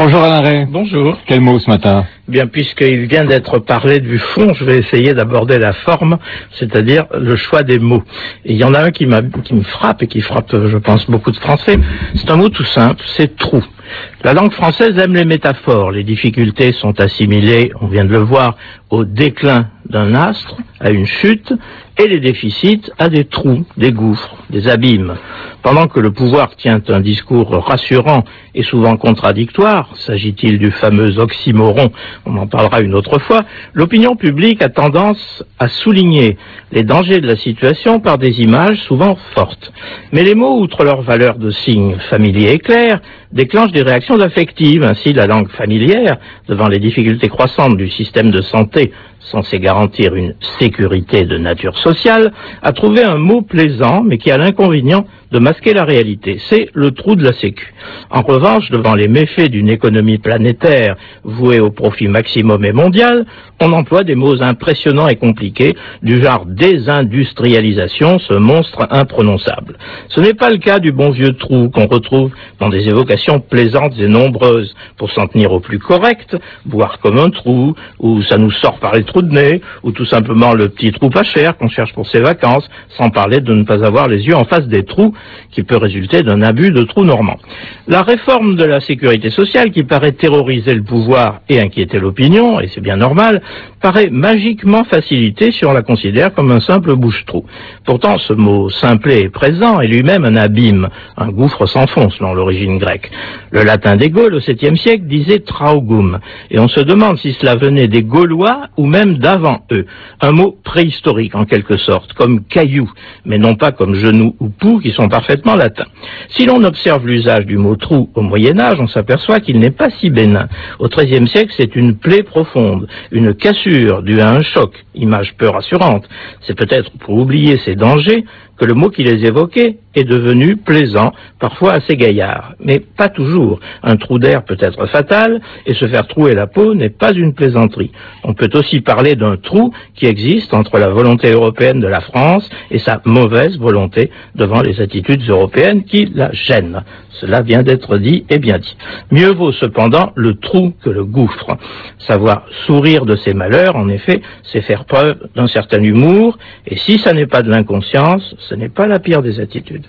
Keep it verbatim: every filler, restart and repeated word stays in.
Bonjour Alain Ray. Bonjour. Quel mot ce matin? Bien, puisqu'il vient d'être parlé du fond, je vais essayer d'aborder la forme, c'est-à-dire le choix des mots. Et il y en a un qui, m'a, qui me frappe et qui frappe, je pense, beaucoup de Français. C'est un mot tout simple, c'est trou. La langue française aime les métaphores. Les difficultés sont assimilées, on vient de le voir, au déclin d'un astre, à une chute, et les déficits à des trous, des gouffres, des abîmes. Pendant que le pouvoir tient un discours rassurant et souvent contradictoire, s'agit-il du fameux oxymoron, on en parlera une autre fois, l'opinion publique a tendance à souligner les dangers de la situation par des images souvent fortes. Mais les mots, outre leur valeur de signe familier et clair, déclenchent des réactions affectives. Ainsi, la langue familière, devant les difficultés croissantes du système de santé, censé garantir une sécurité de nature sociale, a trouvé un mot plaisant, mais qui a l'inconvénient de masquer la réalité. C'est le trou de la Sécu. En revanche, devant les méfaits d'une économie planétaire vouée au profit maximum et mondial, on emploie des mots impressionnants et compliqués, du genre désindustrialisation, ce monstre imprononçable. Ce n'est pas le cas du bon vieux trou qu'on retrouve dans des évocations plaisantes et nombreuses. Pour s'en tenir au plus correct, boire comme un trou, ou ça nous sort par les trous de nez, ou tout simplement le petit trou pas cher qu'on cherche pour ses vacances, sans parler de ne pas avoir les yeux en face des trous, qui peut résulter d'un abus de trous normands. La réforme de la sécurité sociale, qui paraît terroriser le pouvoir et inquiéter l'opinion, et c'est bien normal, paraît magiquement facilitée si on la considère comme un simple bouche-trou. Pourtant, ce mot simplet et présent est lui-même un abîme, un gouffre sans fond selon l'origine grecque. Le latin des Gaules au septième siècle disait traugum, et on se demande si cela venait des Gaulois ou même d'avant eux. Un mot préhistorique en quelque sorte, comme caillou, mais non pas comme genou ou pouls qui sont parfaitement latins. Si l'on observe l'usage du mot trou au Moyen-Âge, on s'aperçoit qu'il n'est pas si bénin. Au treizième siècle, c'est une plaie profonde, une cassure due à un choc, image peu rassurante. C'est peut-être pour oublier ces dangers que le mot qui les évoquait est devenu plaisant, parfois assez gaillard. Mais pas toujours. Un trou d'air peut être fatal, et se faire trouer la peau n'est pas une plaisanterie. On peut aussi parler d'un trou qui existe entre la volonté européenne de la France et sa mauvaise volonté devant les attitudes européennes qui la gênent. Cela vient d'être dit et bien dit. Mieux vaut cependant le trou que le gouffre. Savoir sourire de ses malheurs, en effet, c'est faire preuve d'un certain humour, et si ça n'est pas de l'inconscience, ce n'est pas la pire des attitudes.